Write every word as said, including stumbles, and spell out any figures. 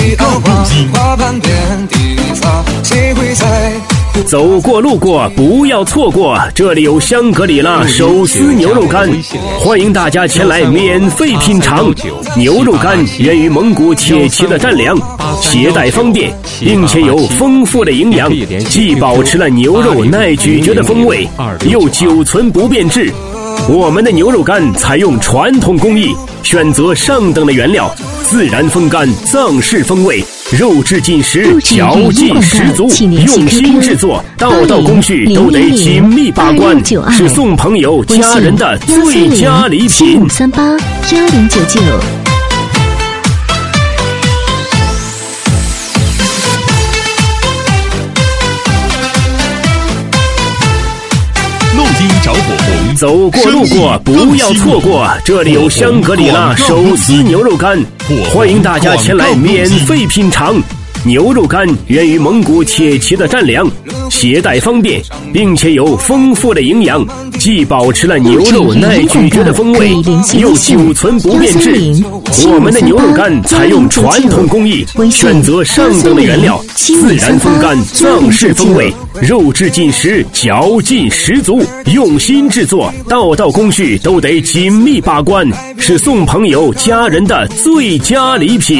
告入京。 走过路过不要错过，这里有香格里拉手撕牛肉干，欢迎大家前来免费品尝。牛肉干源于蒙古铁骑的战粮，携带方便，并且有丰富的营养，既保持了牛肉耐咀嚼的风味，又久存不变质。我们的牛肉干采用传统工艺，选择上等的原料，自然风干，藏式风味，肉质紧实，嚼劲十足，用心制作，道道工序都得紧密把关，是送朋友家人的最佳礼品。 三八幺零九九。 路京找火红， 走过路过不要错过，这里有香格里拉手撕牛肉干，欢迎大家前来免费品尝。牛肉干源于蒙古铁骑的战粮，携带方便，并且有丰富的营养，既保持了牛肉耐咀嚼的风味，又久存不变质。我们的牛肉干采用传统工艺，选择上等的原料，自然风干，藏式风味，肉质紧实，嚼劲十足，用心制作，道道工序都得紧密把关，是送朋友家人的最佳礼品。